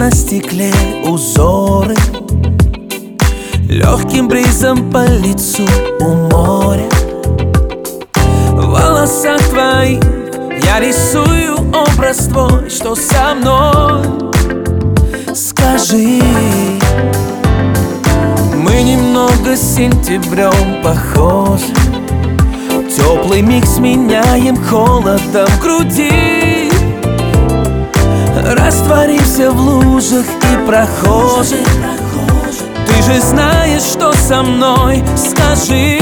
на стекле узоры, легким бризом по лицу у моря. В волосах твоих я рисую образ твой, что со мной. Скажи, мы немного с сентябрем похожи. Теплый миг сменяем холодом в груди. Растворимся в лужах и прохожих. Ты же знаешь, что со мной. Скажи,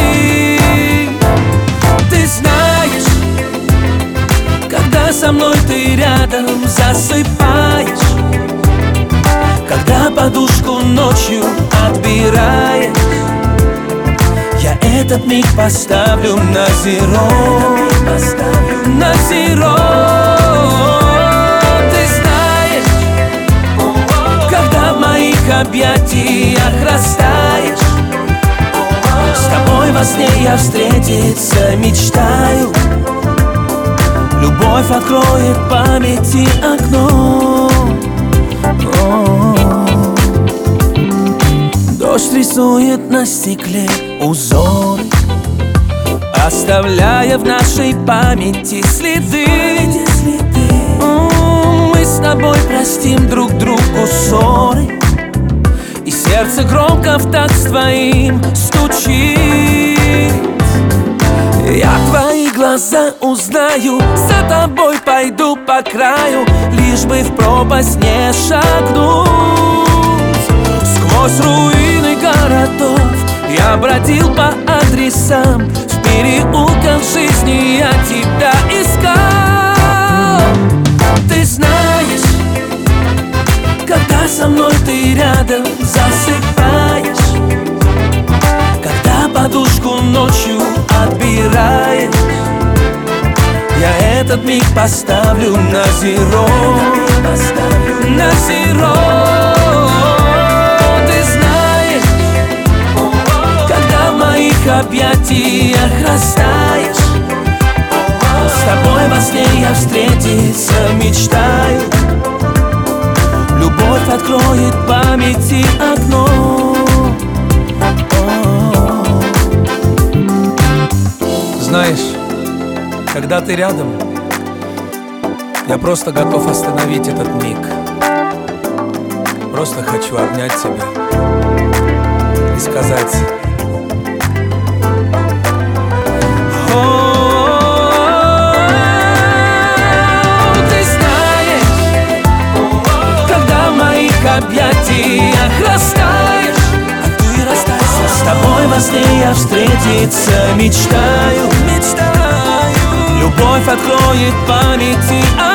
ты знаешь, когда со мной ты рядом засыпаешь, когда подушку ночью отбираешь, я этот миг поставлю на зеро. На зеро. Ты знаешь, когда в моих объятиях растаешь, с тобой во сне я встретиться мечтаю. Любовь откроет памяти окно. Дождь рисует на стекле узоры, оставляя в нашей памяти следы. Мы с тобой простим друг другу ссоры, и сердце громко в такт с твоим стучит. Я твои глаза узнаю, за тобой пойду по краю, лишь бы в пропасть не шагнуть. Сквозь руины городов я бродил по адресам, в переулках жизни я тебя искал. Ты знаешь, когда со мной ты рядом засыпаешь, когда подушку ночью отбираешь, я этот миг поставлю на зеро. На зеро. Ты знаешь, когда в моих объятиях растаешь, с тобой во сне я встретиться мечтаю. Любовь откроет памяти окно. Знаешь, когда ты рядом, я просто готов остановить этот миг. Просто хочу обнять тебя и сказать: ты знаешь, когда в моих объятиях растаешь, с тобой во сне я встретиться мечтаю. Любовь откроет памяти